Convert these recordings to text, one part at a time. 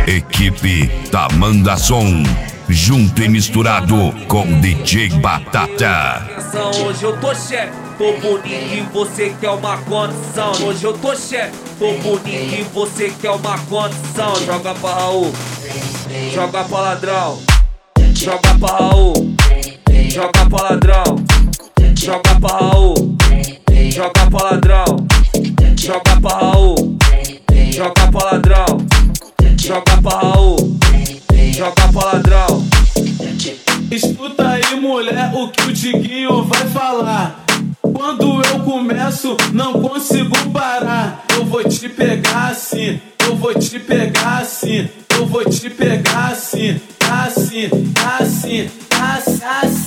Equipe Tamanda Som, junto e misturado com DJ Batata. Hoje eu tô chefe, tô bonito e você quer uma condição. Hoje eu tô chefe, tô bonito e você quer uma condição. Joga pra Raul, joga pra ladrão, joga pra Raul, joga pra ladrão, joga pra Raul, joga pra ladrão, joga pra Raul, joga pra ladrão, joga pra Raul, joga pra ladrão. Escuta aí, mulher, o que o Tiguinho vai falar. Quando eu começo, não consigo parar. Eu vou te pegar assim, eu vou te pegar assim, eu vou te pegar assim, assim, assim, assim,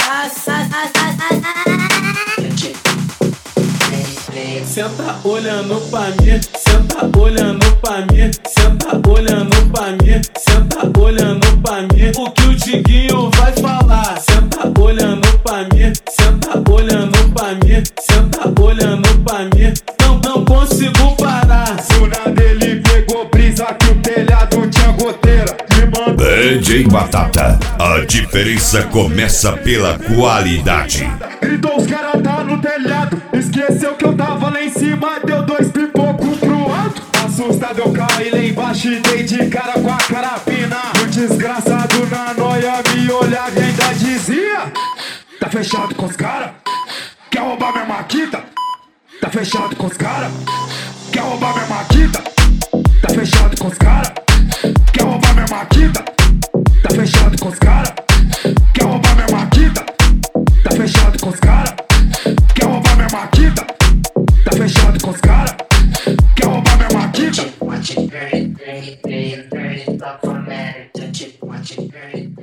Senta olhando pra mim, senta olhando pra mim, senta olhando pra mim, senta olhando pra mim. O que o Tiguinho vai falar? Senta olhando pra mim, senta olhando pra mim, senta olhando pra mim. Não consigo parar. Zona dele pegou brisa que o telhado tinha goteira. DJ Batata, a diferença começa pela qualidade. Gritou, os caras tá no telhado. Esqueceu que eu tava lá em cima. Deu 2 pipocos pro alto. Assustado eu caí lá embaixo e dei de cara com a carabina. O desgraçado na noia me olhava e ainda dizia: tá fechado com os caras? Quer roubar minha maquita? Tá fechado com os caras? Quer roubar minha maquita? Tá fechado com os caras? Quer roubar minha maquita? Tá fechado com os caras? Quer roubar minha maquita? Tá fechado com os caras? Quer roubar minha maquita? Tá fechado com os caras? Quer roubar minha maquita? Watch it, burn it, burn it, burn it, burn it, stop formatting. Touch it, watch it, burn it.